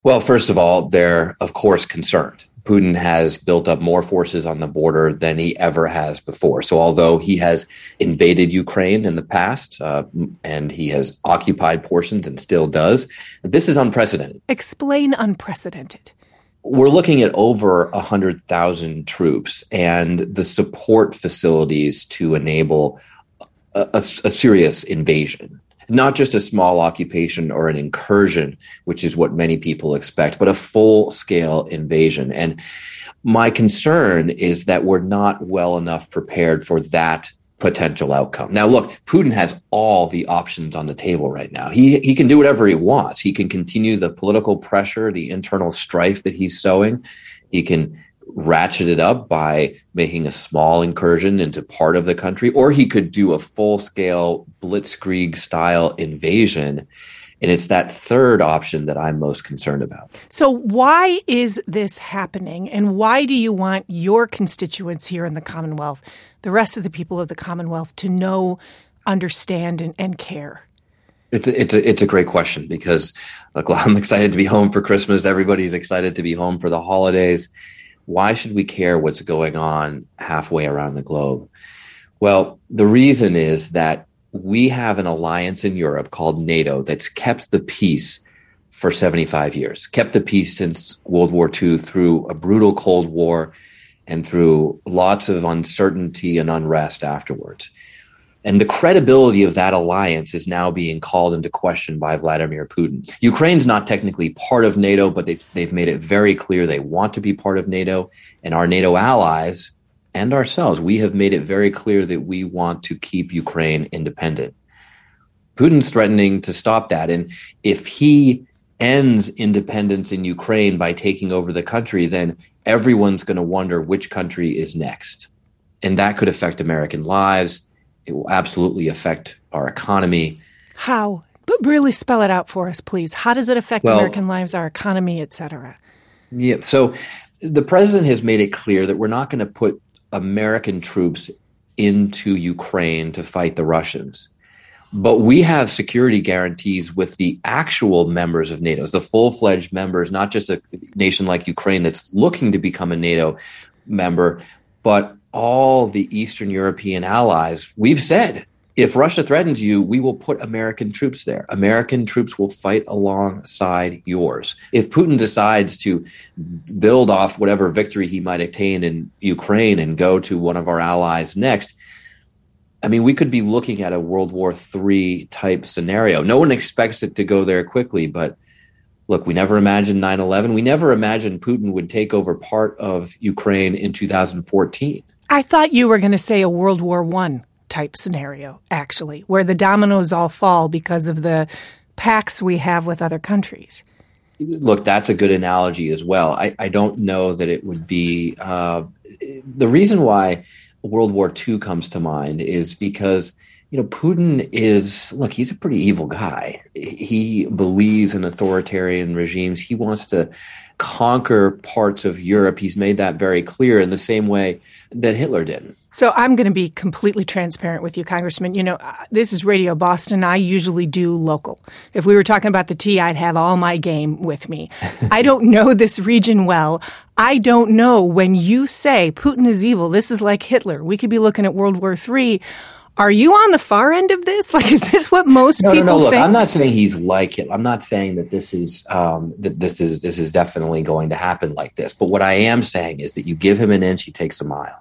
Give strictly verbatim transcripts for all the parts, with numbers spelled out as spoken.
Well, first of all, they're, of course, concerned. Putin has built up more forces on the border than he ever has before. So although he has invaded Ukraine in the past uh, and he has occupied portions and still does, this is unprecedented. Explain unprecedented. We're looking at over one hundred thousand troops and the support facilities to enable a, a, a serious invasion. Not just a small occupation or an incursion, which is what many people expect, but a full-scale invasion. And my concern is that we're not well enough prepared for that potential outcome. Now, look, Putin has all the options on the table right now. He he can do whatever he wants. He can continue the political pressure, the internal strife that he's sowing. He can ratchet it up by making a small incursion into part of the country, or he could do a full-scale blitzkrieg-style invasion. And it's that third option that I'm most concerned about. So why is this happening, and why do you want your constituents here in the Commonwealth, the rest of the people of the Commonwealth, to know, understand, and, and care? It's a, it's a, it's a great question because, look, I'm excited to be home for Christmas. Everybody's excited to be home for the holidays. Why should we care what's going on halfway around the globe? Well, the reason is that we have an alliance in Europe called NATO that's kept the peace for seventy-five years, kept the peace since World War Two through a brutal Cold War and through lots of uncertainty and unrest afterwards. And the credibility of that alliance is now being called into question by Vladimir Putin. Ukraine's not technically part of NATO, but they've, they've made it very clear they want to be part of NATO. And our NATO allies and ourselves, we have made it very clear that we want to keep Ukraine independent. Putin's threatening to stop that. And if he ends independence in Ukraine by taking over the country, then everyone's going to wonder which country is next. And that could affect American lives. It will absolutely affect our economy. How? But really spell it out for us, please. How does it affect well, American lives, our economy, et cetera? Yeah. So the president has made it clear that we're not going to put American troops into Ukraine to fight the Russians. But we have security guarantees with the actual members of NATO, the full-fledged members, not just a nation like Ukraine that's looking to become a NATO member, but all the Eastern European allies. We've said, if Russia threatens you, we will put American troops there. American troops will fight alongside yours. If Putin decides to build off whatever victory he might attain in Ukraine and go to one of our allies next, I mean, we could be looking at a World War Three type scenario. No one expects it to go there quickly, but look, we never imagined nine eleven. We never imagined Putin would take over part of Ukraine in two thousand fourteen. I thought you were going to say a World War One type scenario, actually, where the dominoes all fall because of the pacts we have with other countries. Look, that's a good analogy as well. I, I don't know that it would be uh, the reason why World War Two comes to mind is because, you know, Putin is, look, he's a pretty evil guy. He believes in authoritarian regimes. He wants to conquer parts of Europe. He's made that very clear in the same way that Hitler did. So I'm going to be completely transparent with you, Congressman. You know, this is Radio Boston. I usually do local. If we were talking about the tea, I'd have all my game with me. I don't know this region well. I don't know when you say Putin is evil, this is like Hitler. We could be looking at World War Three. Are you on the far end of this? Like, is this what most no, people no, no. Look, think? I'm not saying he's like it. I'm not saying that this is um, that this is this is definitely going to happen like this. But what I am saying is that you give him an inch, he takes a mile.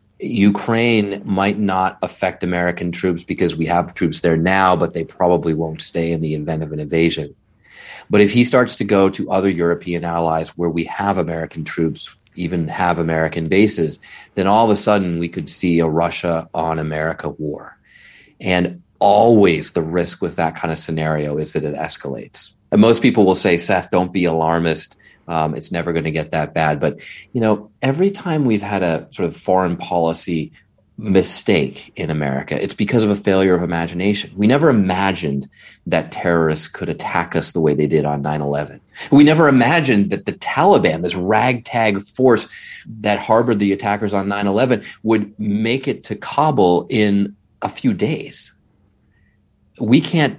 Ukraine might not affect American troops because we have troops there now, but they probably won't stay in the event of an invasion. But if he starts to go to other European allies where we have American troops, even have American bases, then all of a sudden we could see a Russia on America war. And always the risk with that kind of scenario is that it escalates. And most people will say, Seth, don't be alarmist. Um, it's never going to get that bad. But, you know, every time we've had a sort of foreign policy mistake in America, it's because of a failure of imagination. We never imagined that terrorists could attack us the way they did on nine eleven. We never imagined that the Taliban, this ragtag force that harbored the attackers on nine eleven, would make it to Kabul in a few days. We can't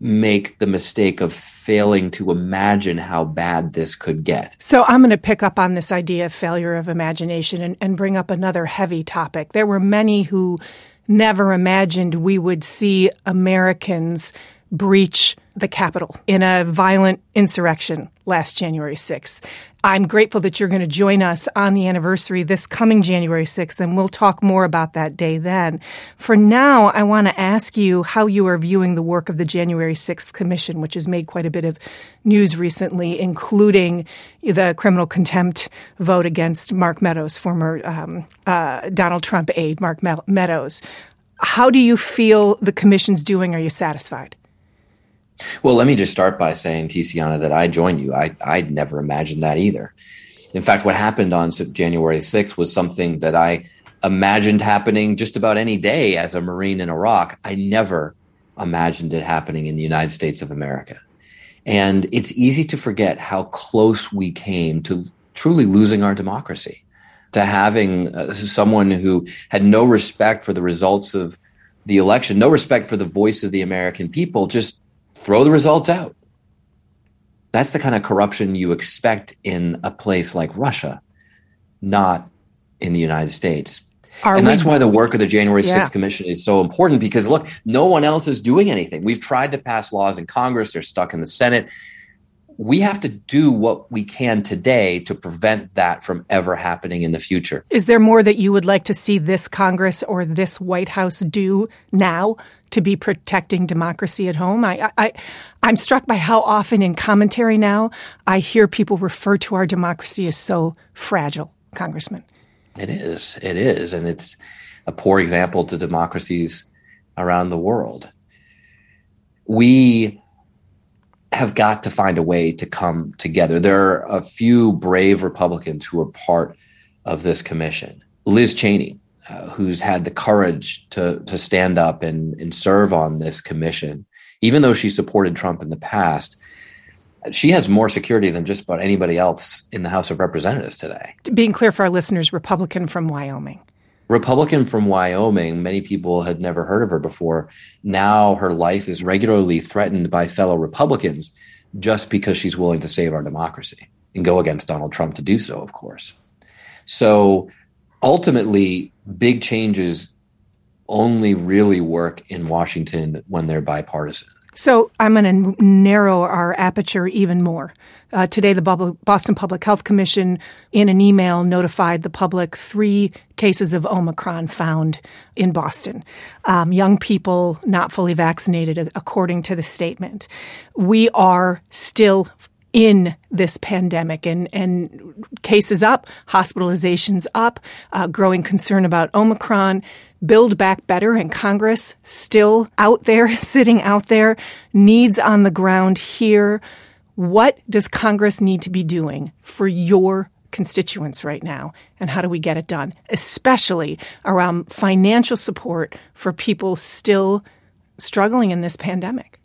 make the mistake of failing to imagine how bad this could get. So I'm going to pick up on this idea of failure of imagination and, and bring up another heavy topic. There were many who never imagined we would see Americans breach the Capitol in a violent insurrection last January sixth. I'm grateful that you're going to join us on the anniversary this coming January sixth, and we'll talk more about that day then. For now, I want to ask you how you are viewing the work of the January sixth Commission, which has made quite a bit of news recently, including the criminal contempt vote against Mark Meadows, former um, uh, Donald Trump aide Mark Meadows. How do you feel the commission's doing? Are you satisfied? Well, let me just start by saying, Tiziana, that I joined you. I, I'd never imagined that either. In fact, what happened on January sixth was something that I imagined happening just about any day as a Marine in Iraq. I never imagined it happening in the United States of America. And it's easy to forget how close we came to truly losing our democracy, to having uh, someone who had no respect for the results of the election, no respect for the voice of the American people, just throw the results out. That's the kind of corruption you expect in a place like Russia, not in the United States. Are and that's we, why the work of the January sixth yeah. Commission is so important, because, look, no one else is doing anything. We've tried to pass laws in Congress. They're stuck in the Senate. We have to do what we can today to prevent that from ever happening in the future. Is there more that you would like to see this Congress or this White House do now to be protecting democracy at home? I, I, I'm struck by how often in commentary now I hear people refer to our democracy as so fragile, Congressman. It is. It is. And it's a poor example to democracies around the world. We have got to find a way to come together. There are a few brave Republicans who are part of this commission. Liz Cheney, uh, who's had the courage to, to stand up and, and serve on this commission, even though she supported Trump in the past. She has more security than just about anybody else in the House of Representatives today. Being clear for our listeners, Republican from Wyoming. Republican from Wyoming. Many people had never heard of her before. Now her life is regularly threatened by fellow Republicans just because she's willing to save our democracy and go against Donald Trump to do so, of course. So ultimately, big changes only really work in Washington when they're bipartisan. So I'm going to narrow our aperture even more. Uh, today, the Boston Public Health Commission, in an email, notified the public three cases of Omicron found in Boston. Um, young people not fully vaccinated, according to the statement. We are still in this pandemic, and, and cases up, hospitalizations up, uh, growing concern about Omicron. Build Back Better, and Congress still out there, sitting out there, needs on the ground here. What does Congress need to be doing for your constituents right now, and how do we get it done, especially around financial support for people still struggling in this pandemic?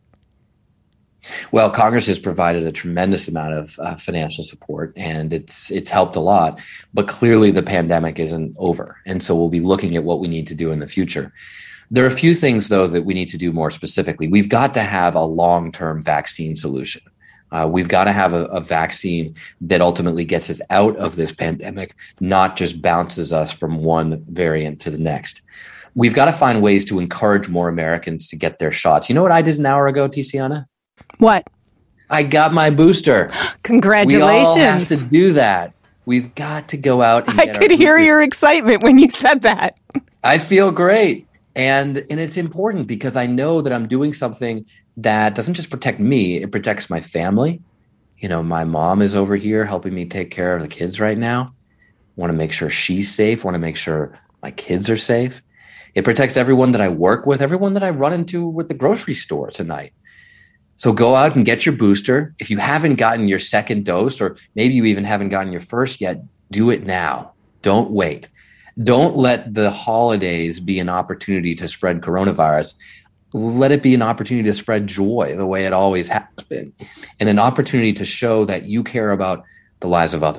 Well, Congress has provided a tremendous amount of uh, financial support, and it's it's helped a lot. But clearly, the pandemic isn't over, and so we'll be looking at what we need to do in the future. There are a few things, though, that we need to do more specifically. We've got to have a long-term vaccine solution. Uh, we've got to have a, a vaccine that ultimately gets us out of this pandemic, not just bounces us from one variant to the next. We've got to find ways to encourage more Americans to get their shots. You know what I did an hour ago, Tiziana? What? I got my booster. Congratulations. We all have to do that. We've got to go out and I get could our hear boosters. your excitement when you said that. I feel great. And, and it's important because I know that I'm doing something that doesn't just protect me, it protects my family. You know, my mom is over here helping me take care of the kids right now. Want to make sure she's safe, want to make sure my kids are safe. It protects everyone that I work with, everyone that I run into with the grocery store tonight. So go out and get your booster. If you haven't gotten your second dose, or maybe you even haven't gotten your first yet, do it now. Don't wait. Don't let the holidays be an opportunity to spread coronavirus. Let it be an opportunity to spread joy the way it always has been, and an opportunity to show that you care about the lives of others.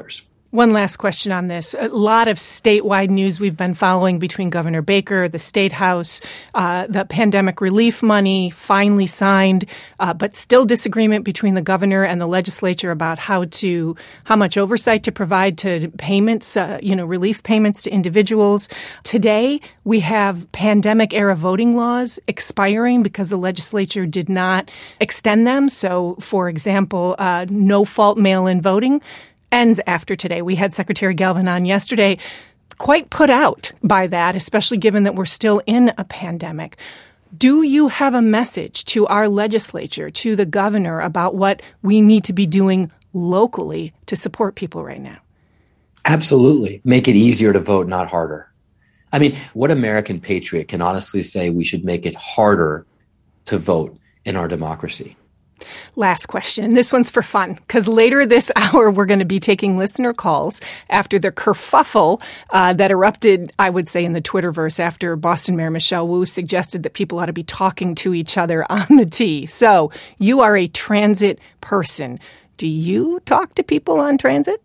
One last question on this. A lot of statewide news we've been following between Governor Baker, the State House, uh, the pandemic relief money finally signed, uh, but still disagreement between the governor and the legislature about how to, how much oversight to provide to payments, uh, you know, relief payments to individuals. Today, we have pandemic era voting laws expiring because the legislature did not extend them. So, for example, uh, no fault mail-in voting ends after today. We had Secretary Galvin on yesterday, quite put out by that, especially given that we're still in a pandemic. Do you have a message to our legislature, to the governor, about what we need to be doing locally to support people right now? Absolutely. Make it easier to vote, not harder. I mean, what American patriot can honestly say we should make it harder to vote in our democracy? Last question, and this one's for fun, because later this hour we're going to be taking listener calls after the kerfuffle uh, that erupted, I would say, in the Twitterverse after Boston Mayor Michelle Wu suggested that people ought to be talking to each other on the T. So you are a transit person. Do you talk to people on transit?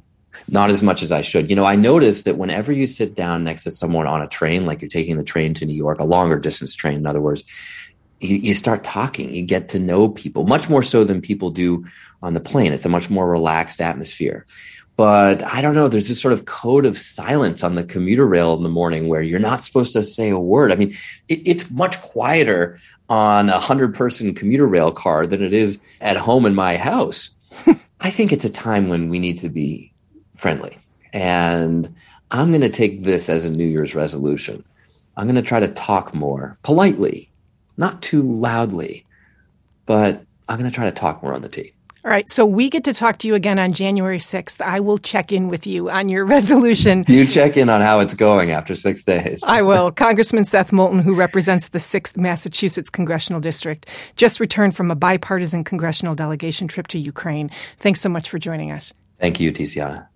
Not as much as I should. You know, I noticed that whenever you sit down next to someone on a train, like you're taking the train to New York, a longer distance train, in other words, You, you start talking, you get to know people, much more so than people do on the plane. It's a much more relaxed atmosphere. But I don't know, there's this sort of code of silence on the commuter rail in the morning where you're not supposed to say a word. I mean, it, it's much quieter on a hundred-person commuter rail car than it is at home in my house. I think it's a time when we need to be friendly. And I'm going to take this as a New Year's resolution. I'm going to try to talk more politely. Not too loudly, but I'm going to try to talk more on the T. All right. So we get to talk to you again on January sixth. I will check in with you on your resolution. You check in on how it's going after six days. I will. Congressman Seth Moulton, who represents the sixth Massachusetts Congressional District, just returned from a bipartisan congressional delegation trip to Ukraine. Thanks so much for joining us. Thank you, Tiziana.